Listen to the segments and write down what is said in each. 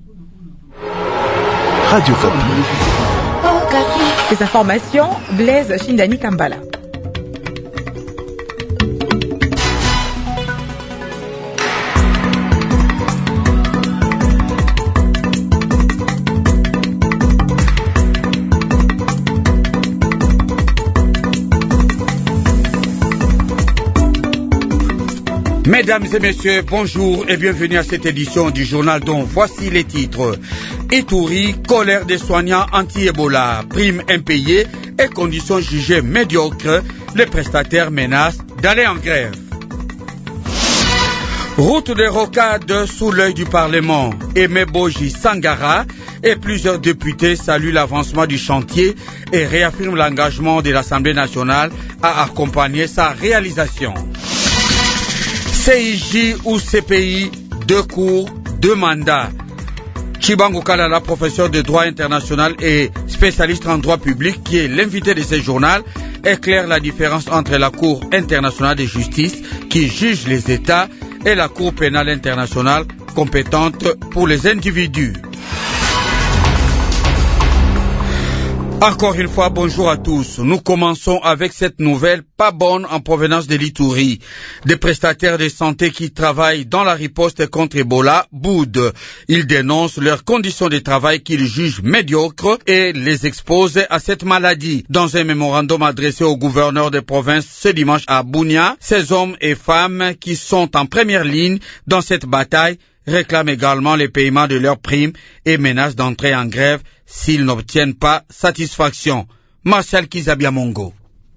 Radio Kapi. Ces informations, Blaise Shindani Kambala. Mesdames et messieurs, bonjour et bienvenue à cette édition du journal dont voici les titres. Ituri, colère des soignants anti-Ebola, primes impayées et conditions jugées médiocres, les prestataires menacent d'aller en grève. Route des rocades sous l'œil du Parlement, Aimé Boji Sangara et plusieurs députés saluent l'avancement du chantier et réaffirment l'engagement de l'Assemblée nationale à accompagner sa réalisation. CIJ ou CPI, 2 cours, 2 mandats. Chibangu Kalala, professeur de droit international et spécialiste en droit public, qui est l'invité de ce journal, éclaire la différence entre la Cour internationale de justice, qui juge les États, et la Cour pénale internationale, compétente pour les individus. Encore une fois, bonjour à tous. Nous commençons avec cette nouvelle pas bonne en provenance de l'Ituri. Des prestataires de santé qui travaillent dans la riposte contre Ebola boudent. Ils dénoncent leurs conditions de travail qu'ils jugent médiocres et les exposent à cette maladie. Dans un mémorandum adressé au gouverneur des provinces ce dimanche à Bunia, ces hommes et femmes qui sont en première ligne dans cette bataille réclament également les paiements de leurs primes et menacent d'entrer en grève s'ils n'obtiennent pas satisfaction. Martial Kizabiamongo.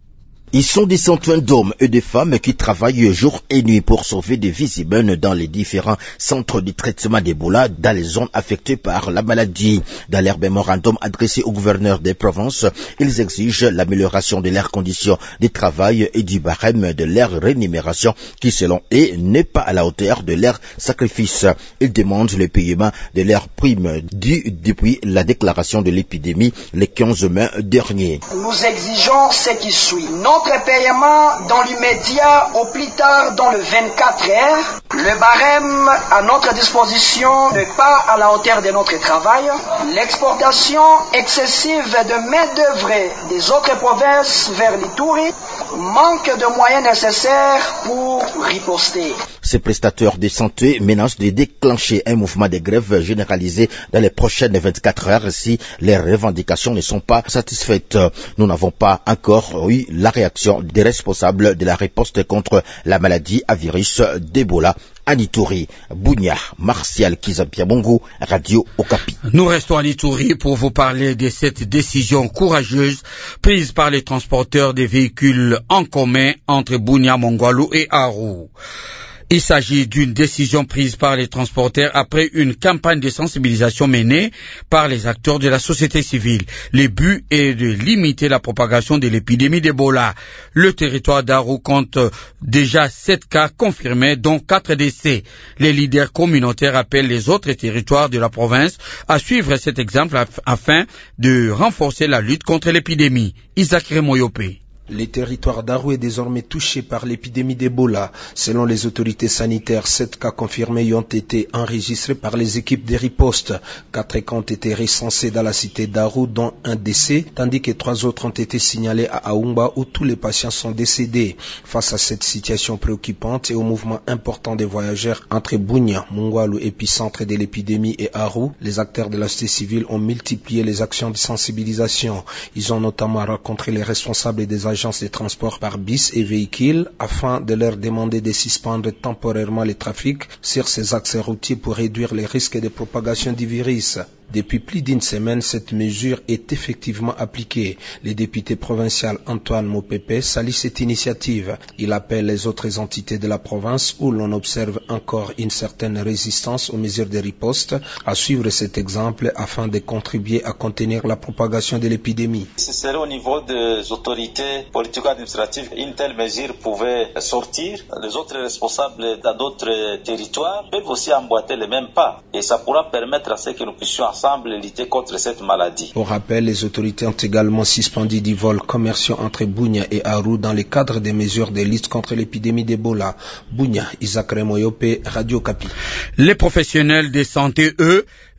Ils sont des centaines d'hommes et de femmes qui travaillent jour et nuit pour sauver des vies humaines dans les différents centres de traitement d'Ebola dans les zones affectées par la maladie. Dans leur mémorandum adressé au gouverneur des provinces, ils exigent l'amélioration de leurs conditions de travail et du barème de leur rémunération qui, selon eux, n'est pas à la hauteur de leur sacrifice. Ils demandent le paiement de leurs primes dues depuis la déclaration de l'épidémie le 15 mai dernier. Nous exigeons ce qui suit. Notre paiement dans l'immédiat au plus tard dans le 24 heures. Le barème à notre disposition n'est pas à la hauteur de notre travail. L'exportation excessive de main-d'œuvre des autres provinces vers l'Ituri manque de moyens nécessaires pour riposter. Ces prestataires de santé menacent de déclencher un mouvement de grève généralisé dans les prochaines 24 heures si les revendications ne sont pas satisfaites. Nous n'avons pas encore eu la réaction des responsables de la riposte contre la maladie à virus d'Ebola à Ituri. Bunia, Martial Kizabiamongo, Radio Okapi. Nous restons à Ituri pour vous parler de cette décision courageuse prise par les transporteurs des véhicules en commun entre Bunia, Mongwalu et Aru. Il s'agit d'une décision prise par les transporteurs après une campagne de sensibilisation menée par les acteurs de la société civile. Le but est de limiter la propagation de l'épidémie d'Ebola. Le territoire d'Aru compte déjà 7 cas confirmés, dont 4 décès. Les leaders communautaires appellent les autres territoires de la province à suivre cet exemple afin de renforcer la lutte contre l'épidémie. Isaac Remoyope. Le territoire d'Aru est désormais touché par l'épidémie d'Ebola. Selon les autorités sanitaires, 7 cas confirmés y ont été enregistrés par les équipes de riposte. 4 cas ont été recensés dans la cité d'Aru, dont un décès, tandis que 3 autres ont été signalés à Aumba, où tous les patients sont décédés. Face à cette situation préoccupante et au mouvement important des voyageurs entre Bunia, Mongwalu, épicentre de l'épidémie, et Aru, les acteurs de la société civile ont multiplié les actions de sensibilisation. Ils ont notamment rencontré les responsables des agences de transport par bus et véhicules afin de leur demander de suspendre temporairement le trafic sur ces axes routiers pour réduire les risques de propagation du virus. Depuis plus d'une semaine, cette mesure est effectivement appliquée. Le député provincial Antoine Mopepe salue cette initiative. Il appelle les autres entités de la province où l'on observe encore une certaine résistance aux mesures de riposte à suivre cet exemple afin de contribuer à contenir la propagation de l'épidémie. Ce serait au niveau des autorités politico-administratives, une telle mesure pouvait sortir. Les autres responsables dans d'autres territoires peuvent aussi emboîter les mêmes pas et ça pourra permettre à ce que nous puissions ensemble lutter contre cette maladie. Pour rappel, les autorités ont également suspendu des vols commerciaux entre Bunia et Aru dans le cadre des mesures de lutte contre l'épidémie d'Ebola. Bunia, Isaac Remoyope, Radio Kapi. Les professionnels de santé, eux,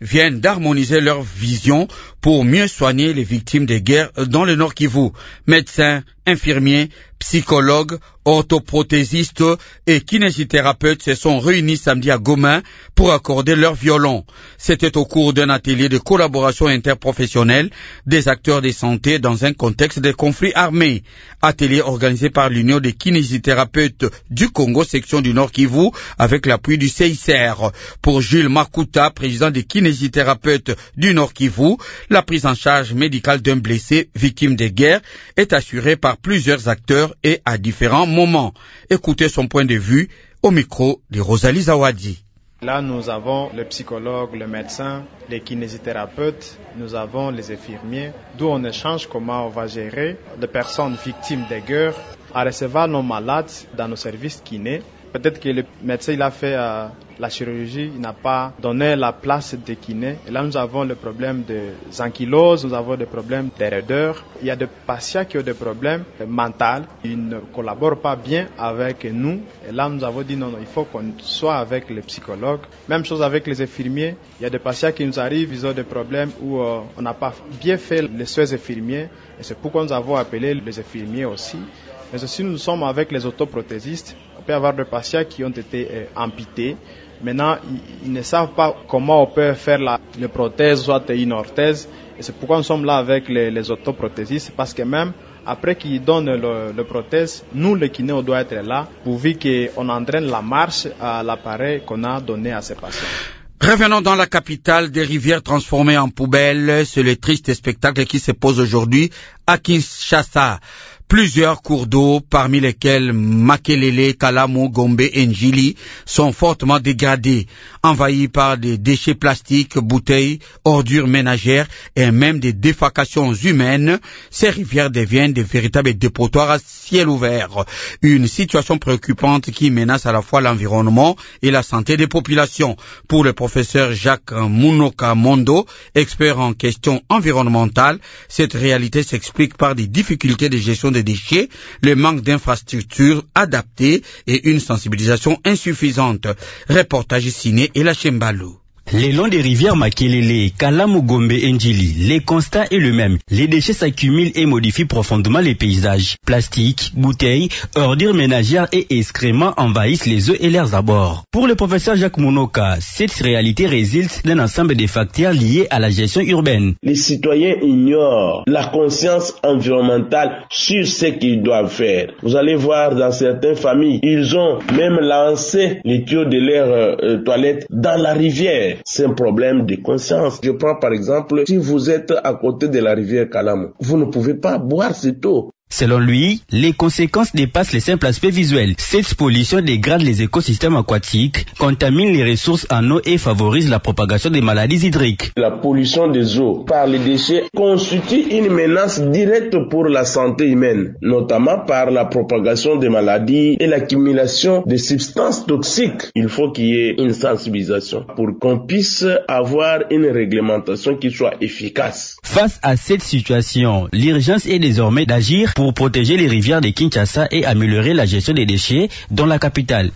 viennent d'harmoniser leur vision pour mieux soigner les victimes des guerres dans le Nord Kivu. Médecins, infirmiers, psychologues, orthoprothésistes et kinésithérapeutes se sont réunis samedi à Goma pour accorder leur violon. C'était au cours d'un atelier de collaboration interprofessionnelle des acteurs de santé dans un contexte de conflit armé. Atelier organisé par l'Union des kinésithérapeutes du Congo, section du Nord Kivu, avec l'appui du CICR. Pour Jules Makuta, président des kinésithérapeutes du Nord Kivu, la prise en charge médicale d'un blessé victime des guerres est assurée par plusieurs acteurs et à différents moments. Écoutez son point de vue au micro de Rosalie Zawadi. Là, nous avons le psychologue, le médecin, les kinésithérapeutes, nous avons les infirmiers, d'où on échange comment on va gérer les personnes victimes des guerres, à recevoir nos malades dans nos services kinés. Peut-être que le médecin il a fait la chirurgie, il n'a pas donné la place des kinés. Et là, nous avons le problème de ankylose, nous avons des problèmes de raideur. Il y a des patients qui ont des problèmes mentaux. Ils ne collaborent pas bien avec nous. Et là, nous avons dit non, il faut qu'on soit avec les psychologues. Même chose avec les infirmiers. Il y a des patients qui nous arrivent, ils ont des problèmes où on n'a pas bien fait les soins infirmiers. Et c'est pourquoi nous avons appelé les infirmiers aussi. Mais aussi, nous sommes avec les orthoprothésistes. On peut avoir des patients qui ont été amputés. Maintenant, ils ne savent pas comment on peut faire la prothèse, soit une orthèse. Et c'est pourquoi nous sommes là avec les orthoprothésistes. Parce que même après qu'ils donnent le prothèse, nous, les kinés, on doit être là, pourvu qu'on entraîne la marche à l'appareil qu'on a donné à ces patients. Revenons dans la capitale, des rivières transformées en poubelles. C'est le triste spectacle qui se pose aujourd'hui à Kinshasa. Plusieurs cours d'eau, parmi lesquels Makelele, Kalamu, Gombe et Njili, sont fortement dégradés, envahis par des déchets plastiques, bouteilles, ordures ménagères et même des défécations humaines. Ces rivières deviennent de véritables dépotoirs à ciel ouvert. Une situation préoccupante qui menace à la fois l'environnement et la santé des populations. Pour le professeur Jacques Munoka Mondo, expert en questions environnementales, cette réalité s'explique par des difficultés de gestion des déchets, le manque d'infrastructures adaptées et une sensibilisation insuffisante. Reportage signé Ela Chembalou. Le long des rivières Makelele, Kalamu, Gombe et Njili, le constat est le même. Les déchets s'accumulent et modifient profondément les paysages. Plastique, bouteilles, ordures ménagères et excréments envahissent les eaux et leurs abords. Pour le professeur Jacques Munoka, cette réalité résulte d'un ensemble de facteurs liés à la gestion urbaine. Les citoyens ignorent la conscience environnementale sur ce qu'ils doivent faire. Vous allez voir dans certaines familles, ils ont même lancé les tuyaux de leurs toilettes dans la rivière. C'est un problème de conscience. Je prends par exemple, si vous êtes à côté de la rivière Kalamu, vous ne pouvez pas boire cette eau. Selon lui, les conséquences dépassent les simples aspects visuels. Cette pollution dégrade les écosystèmes aquatiques, contamine les ressources en eau et favorise la propagation des maladies hydriques. La pollution des eaux par les déchets constitue une menace directe pour la santé humaine, notamment par la propagation des maladies et l'accumulation de substances toxiques. Il faut qu'il y ait une sensibilisation pour qu'on puisse avoir une réglementation qui soit efficace. Face à cette situation, l'urgence est désormais d'agir pour protéger les rivières de Kinshasa et améliorer la gestion des déchets dans la capitale.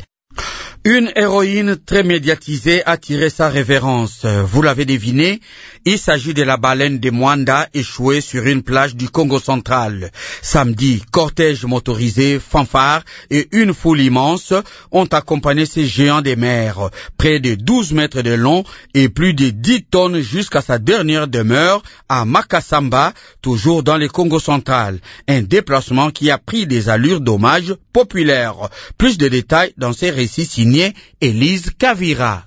Une héroïne très médiatisée a tiré sa révérence. Vous l'avez deviné, il s'agit de la baleine de Mwanda échouée sur une plage du Congo central. Samedi, cortège motorisé, fanfare et une foule immense ont accompagné ces géants des mers. Près de 12 mètres de long et plus de 10 tonnes jusqu'à sa dernière demeure à Makasamba, toujours dans le Congo central. Un déplacement qui a pris des allures d'hommage populaire. Plus de détails dans ces récits signés Élise Kavira.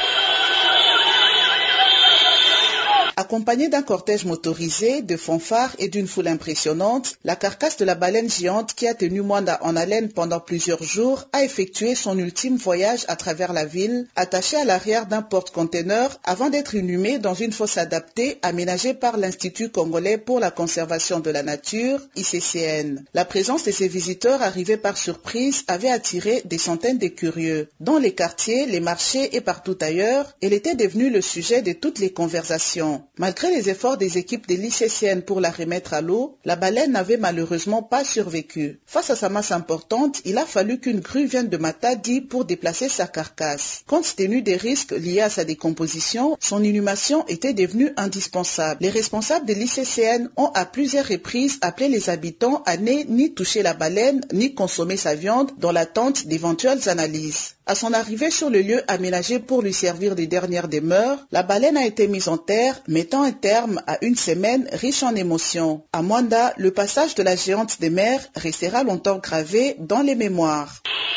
Accompagnée d'un cortège motorisé, de fanfares et d'une foule impressionnante, la carcasse de la baleine géante qui a tenu Mwanda en haleine pendant plusieurs jours a effectué son ultime voyage à travers la ville, attachée à l'arrière d'un porte-conteneur avant d'être inhumée dans une fosse adaptée aménagée par l'Institut congolais pour la conservation de la nature, ICCN. La présence de ces visiteurs arrivés par surprise avait attiré des centaines de curieux. Dans les quartiers, les marchés et partout ailleurs, elle était devenue le sujet de toutes les conversations. Malgré les efforts des équipes de l'ICCN pour la remettre à l'eau, la baleine n'avait malheureusement pas survécu. Face à sa masse importante, il a fallu qu'une grue vienne de Matadi pour déplacer sa carcasse. Compte tenu des risques liés à sa décomposition, son inhumation était devenue indispensable. Les responsables de l'ICCN ont à plusieurs reprises appelé les habitants à ne ni toucher la baleine, ni consommer sa viande dans l'attente d'éventuelles analyses. À son arrivée sur le lieu aménagé pour lui servir de dernière demeure, la baleine a été mise en terre, mettant un terme à une semaine riche en émotions. À Mwanda, le passage de la géante des mers restera longtemps gravé dans les mémoires.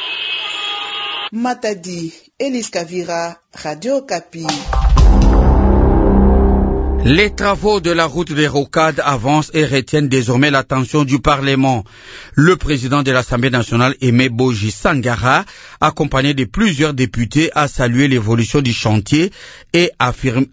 Matadi, Elise Kavira, Radio Okapi. Les travaux de la route des Rocades avancent et retiennent désormais l'attention du Parlement. Le président de l'Assemblée nationale, Aimé Boji Sangara, accompagné de plusieurs députés, a salué l'évolution du chantier et a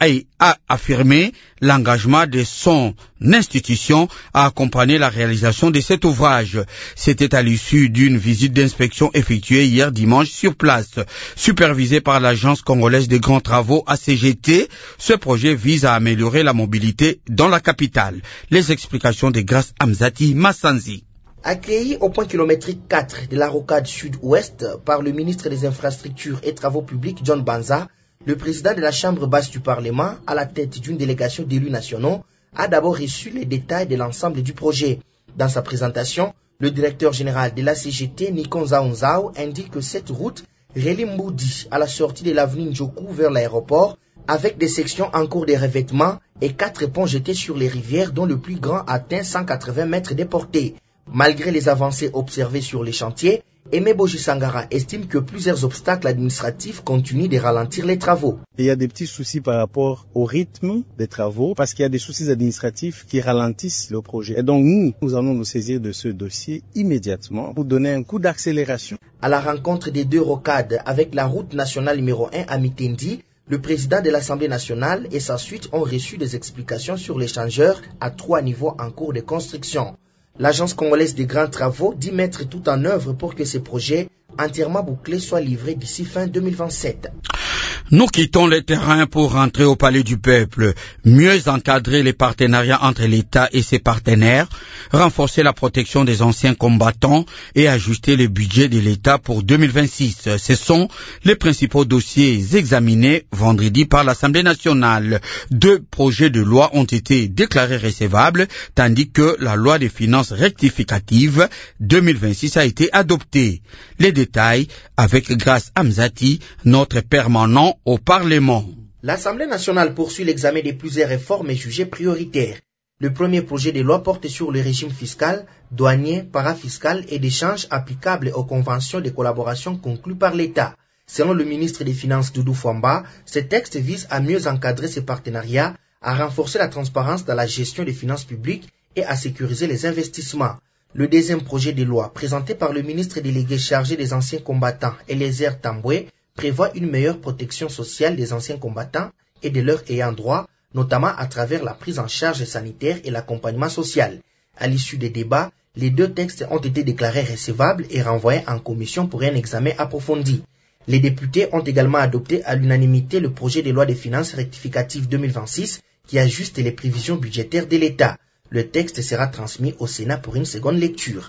affirmé l'engagement de son institution à accompagner la réalisation de cet ouvrage. C'était à l'issue d'une visite d'inspection effectuée hier dimanche sur place. Supervisé par l'Agence congolaise des grands travaux ACGT, ce projet vise à améliorer la mobilité dans la capitale. Les explications de Grace Amzati Massanzi. Accueilli au point kilométrique 4 de la rocade sud-ouest par le ministre des Infrastructures et Travaux publics John Banza, le président de la Chambre basse du Parlement, à la tête d'une délégation d'élus nationaux, a d'abord reçu les détails de l'ensemble du projet. Dans sa présentation, le directeur général de la CGT, Nikon Zaunzao, indique que cette route relie Mboudi à la sortie de l'avenue Ndjoku vers l'aéroport, avec des sections en cours de revêtement et 4 ponts jetés sur les rivières dont le plus grand atteint 180 mètres de portée. Malgré les avancées observées sur les chantiers, Aimé Boji Sangara estime que plusieurs obstacles administratifs continuent de ralentir les travaux. Il y a des petits soucis par rapport au rythme des travaux parce qu'il y a des soucis administratifs qui ralentissent le projet. Et donc nous allons nous saisir de ce dossier immédiatement pour donner un coup d'accélération. À la rencontre des 2 rocades avec la route nationale numéro 1 à Mitendi, le président de l'Assemblée nationale et sa suite ont reçu des explications sur l'échangeur à 3 niveaux en cours de construction. L'Agence congolaise des grands travaux dit mettre tout en œuvre pour que ces projets entièrement bouclés soient livrés d'ici fin 2027. Nous quittons le terrain pour rentrer au palais du peuple, mieux encadrer les partenariats entre l'État et ses partenaires, renforcer la protection des anciens combattants et ajuster le budget de l'État pour 2026. Ce sont les principaux dossiers examinés vendredi par l'Assemblée nationale. 2 projets de loi ont été déclarés recevables, tandis que la loi des finances rectificative 2026 a été adoptée. Les détails avec Grace Amzati, notre permanent au Parlement. L'Assemblée nationale poursuit l'examen de plusieurs réformes jugées prioritaires. Le premier projet de loi porte sur le régime fiscal, douanier, parafiscal et d'échange applicables aux conventions de collaboration conclues par l'État. Selon le ministre des Finances Doudou Fwamba, ce texte vise à mieux encadrer ces partenariats, à renforcer la transparence dans la gestion des finances publiques et à sécuriser les investissements. Le deuxième projet de loi, présenté par le ministre délégué chargé des anciens combattants, Eliezer Tambwe, prévoit une meilleure protection sociale des anciens combattants et de leurs ayants droit, notamment à travers la prise en charge sanitaire et l'accompagnement social. À l'issue des débats, les 2 textes ont été déclarés recevables et renvoyés en commission pour un examen approfondi. Les députés ont également adopté à l'unanimité le projet de loi des finances rectificative 2026 qui ajuste les prévisions budgétaires de l'État. Le texte sera transmis au Sénat pour une seconde lecture.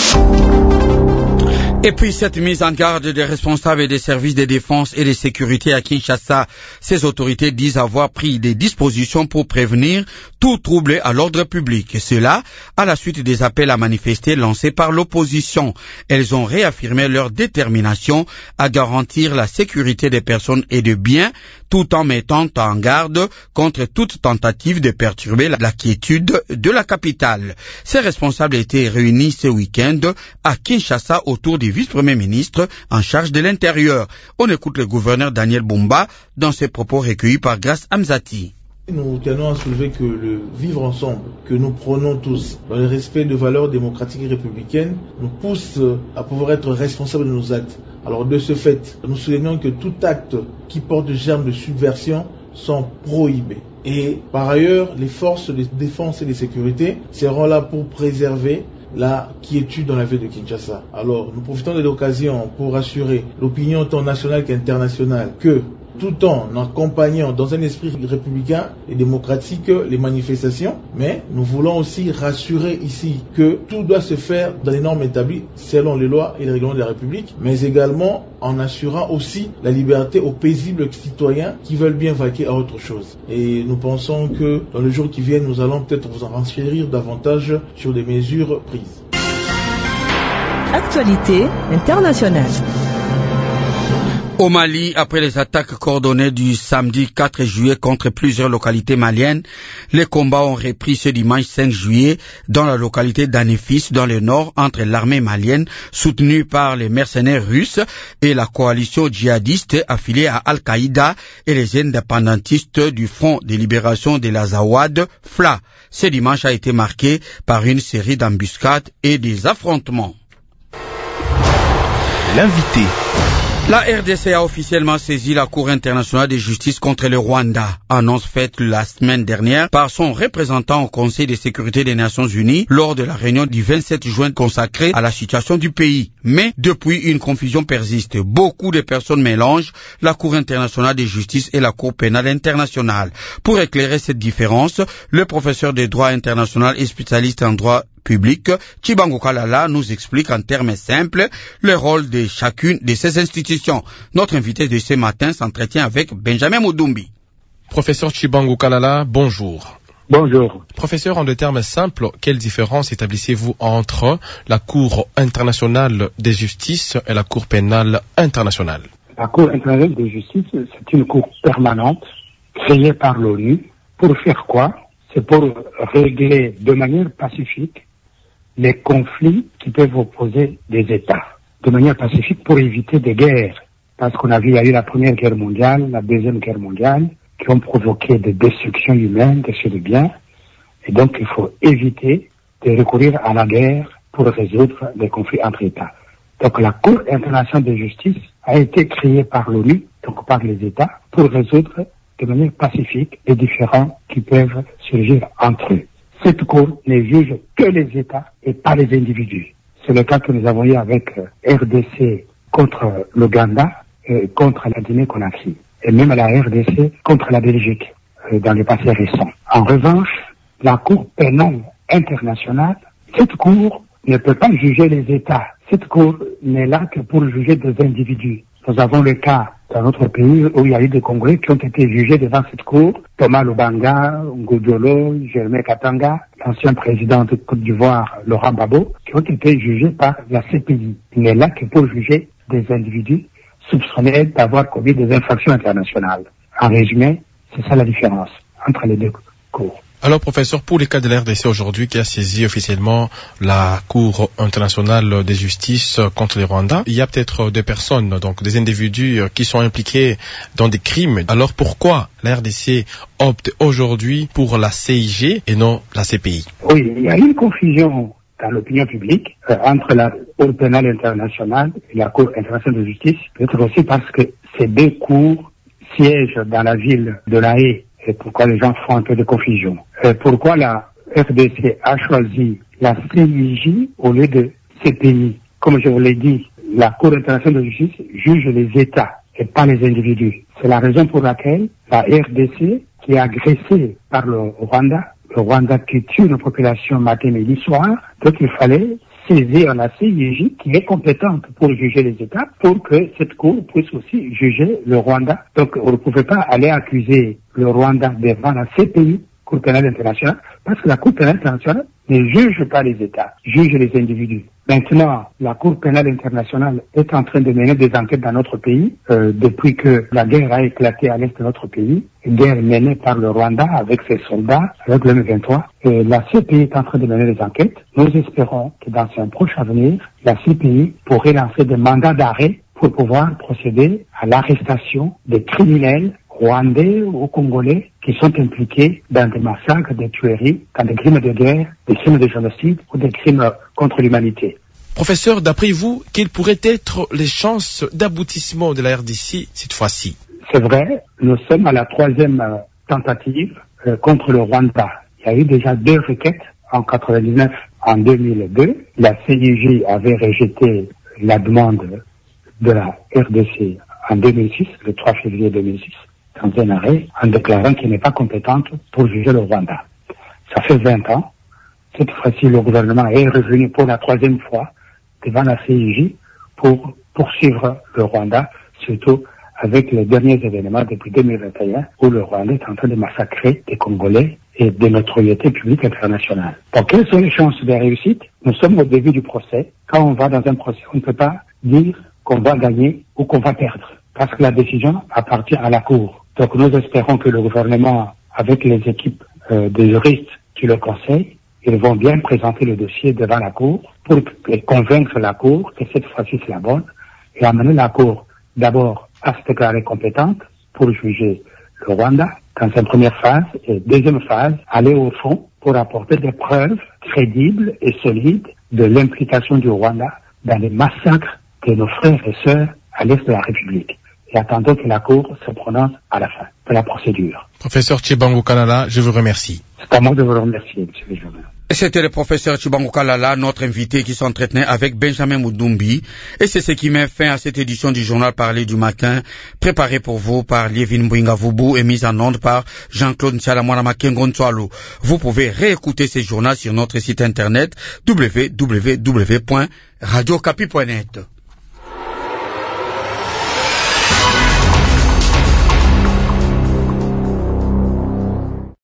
Et puis cette mise en garde des responsables des services de défense et de sécurité à Kinshasa, ces autorités disent avoir pris des dispositions pour prévenir tout trouble à l'ordre public. Cela à la suite des appels à manifester lancés par l'opposition. Elles ont réaffirmé leur détermination à garantir la sécurité des personnes et des biens tout en mettant en garde contre toute tentative de perturber la quiétude de la capitale. Ces responsables étaient réunis ce week-end à Kinshasa autour du vice-premier ministre en charge de l'intérieur. On écoute le gouverneur Daniel Bumba dans ses propos recueillis par Grace Amzati. Nous tenons à soulever que le vivre ensemble, que nous prenons tous dans le respect de valeurs démocratiques et républicaines, nous pousse à pouvoir être responsables de nos actes. Alors de ce fait, nous soulignons que tout acte qui porte le germe de subversion sont prohibés. Et par ailleurs, les forces de défense et de sécurité seront là pour préserver la quiétude dans la ville de Kinshasa. Alors, nous profitons de l'occasion pour assurer l'opinion tant nationale qu'internationale que tout en accompagnant dans un esprit républicain et démocratique les manifestations, mais nous voulons aussi rassurer ici que tout doit se faire dans les normes établies selon les lois et les règlements de la République, mais également en assurant aussi la liberté aux paisibles citoyens qui veulent bien vaquer à autre chose. Et nous pensons que dans les jours qui viennent, nous allons peut-être vous en renchérir davantage sur des mesures prises. Actualité internationale. Au Mali, après les attaques coordonnées du samedi 4 juillet contre plusieurs localités maliennes, les combats ont repris ce dimanche 5 juillet dans la localité d'Anefis, dans le nord, entre l'armée malienne soutenue par les mercenaires russes et la coalition djihadiste affiliée à Al-Qaïda et les indépendantistes du Front de libération de l'Azawad, FLA. Ce dimanche a été marqué par une série d'embuscades et des affrontements. L'invité. La RDC a officiellement saisi la Cour internationale de justice contre le Rwanda, annonce faite la semaine dernière par son représentant au Conseil de sécurité des Nations Unies lors de la réunion du 27 juin consacrée à la situation du pays. Mais depuis, une confusion persiste. Beaucoup de personnes mélangent la Cour internationale de justice et la Cour pénale internationale. Pour éclairer cette différence, le professeur de droit international et spécialiste en droit public, Chibangu Kalala, nous explique en termes simples le rôle de chacune de ces institutions. Notre invité de ce matin s'entretient avec Benjamin Mudumbi. Professeur Chibangu Kalala, bonjour. Bonjour. Professeur, en des termes simples, quelle différence établissez-vous entre la Cour internationale de justice et la Cour pénale internationale? La Cour internationale de justice, c'est une cour permanente créée par l'ONU. Pour faire quoi? C'est pour régler de manière pacifique les conflits qui peuvent opposer des États, de manière pacifique pour éviter des guerres. Parce qu'on a vu, il y a eu la Première Guerre mondiale, la Deuxième Guerre mondiale, qui ont provoqué des destructions humaines, des de biens. Et donc, il faut éviter de recourir à la guerre pour résoudre les conflits entre États. Donc, la Cour internationale de justice a été créée par l'ONU, donc par les États, pour résoudre de manière pacifique les différends qui peuvent surgir entre eux. Cette Cour ne juge que les États et pas les individus. C'est le cas que nous avons eu avec RDC contre l'Ouganda et contre la Guinée-Conakry. Et même la RDC contre la Belgique dans le passé récent. En revanche, la Cour pénale internationale, cette Cour ne peut pas juger les États. Cette Cour n'est là que pour juger des individus. Nous avons le cas dans notre pays où il y a eu des Congolais qui ont été jugés devant cette cour. Thomas Lubanga, Ngudjolo, Germain Katanga, l'ancien président de Côte d'Ivoire, Laurent Gbagbo, qui ont été jugés par la CPI. Il n'est là que pour juger des individus soupçonnés d'avoir commis des infractions internationales. En résumé, c'est ça la différence entre les deux cours. Alors, professeur, pour le cas de la RDC aujourd'hui qui a saisi officiellement la Cour internationale de justice contre le Rwanda, il y a peut-être des personnes, donc des individus qui sont impliqués dans des crimes. Alors, pourquoi la RDC opte aujourd'hui pour la CIG et non la CPI? Oui, il y a une confusion dans l'opinion publique entre la Cour pénale internationale et la Cour internationale de justice, peut-être aussi parce que ces deux cours siègent dans la ville de La Haye. Et pourquoi les gens font un peu de confusion. Pourquoi la RDC a choisi la CIJ au lieu de CPI? Comme je vous l'ai dit, la Cour internationale de justice juge les États et pas les individus. C'est la raison pour laquelle la RDC, qui est agressée par le Rwanda qui tue une population matin, midi, soir, donc il fallait saisir la CIJ qui est compétente pour juger les États pour que cette Cour puisse aussi juger le Rwanda. Donc on ne pouvait pas aller accuser le Rwanda devant la CPI, Cour pénale internationale, parce que la Cour pénale internationale ne juge pas les États, juge les individus. Maintenant, la Cour pénale internationale est en train de mener des enquêtes dans notre pays depuis que la guerre a éclaté à l'est de notre pays, une guerre menée par le Rwanda avec ses soldats, avec le M23. Et la CPI est en train de mener des enquêtes. Nous espérons que dans un proche avenir, la CPI pourrait lancer des mandats d'arrêt pour pouvoir procéder à l'arrestation des criminels rwandais ou congolais qui sont impliqués dans des massacres, des tueries, dans des crimes de guerre, des crimes de génocide ou des crimes contre l'humanité. Professeur, d'après vous, quelles pourraient être les chances d'aboutissement de la RDC cette fois-ci? C'est vrai, nous sommes à la troisième tentative contre le Rwanda. Il y a eu déjà 2 requêtes en 1999, en 2002. La CIJ avait rejeté la demande de la RDC en 2006, le 3 février 2006, dans un arrêt, en déclarant qu'elle n'est pas compétente pour juger le Rwanda. Ça fait 20 ans. Cette fois-ci, le gouvernement est revenu pour la 3e fois devant la CIJ pour poursuivre le Rwanda, surtout avec les derniers événements depuis 2021 où le Rwanda est en train de massacrer des Congolais et des notoriétés publiques internationales. Donc, quelles sont les chances de réussite? Nous sommes au début du procès. Quand on va dans un procès, on ne peut pas dire qu'on va gagner ou qu'on va perdre, parce que la décision appartient à la Cour. Donc, nous espérons que le gouvernement, avec les équipes des juristes qui le conseillent, ils vont bien présenter le dossier devant la Cour pour convaincre la Cour que cette fois-ci c'est la bonne et amener la Cour d'abord à se déclarer compétente pour juger le Rwanda dans une première phase et deuxième phase, aller au fond pour apporter des preuves crédibles et solides de l'implication du Rwanda dans les massacres de nos frères et sœurs à l'est de la République. Et attendons que la Cour se prononce à la fin de la procédure. Professeur Tchibangu Kalala, je vous remercie. C'est à moi de vous remercier, monsieur le journal. C'était le professeur Tchibangu Kalala, notre invité qui s'entretenait avec Benjamin Moudumbi. Et c'est ce qui met fin à cette édition du journal Parler du matin, préparé pour vous par Lievin Mbouingavubu et mise en onde par Jean-Claude Ntialamwana Makengon-Tswalo. Vous pouvez réécouter ces journaux sur notre site internet www.radiocapi.net.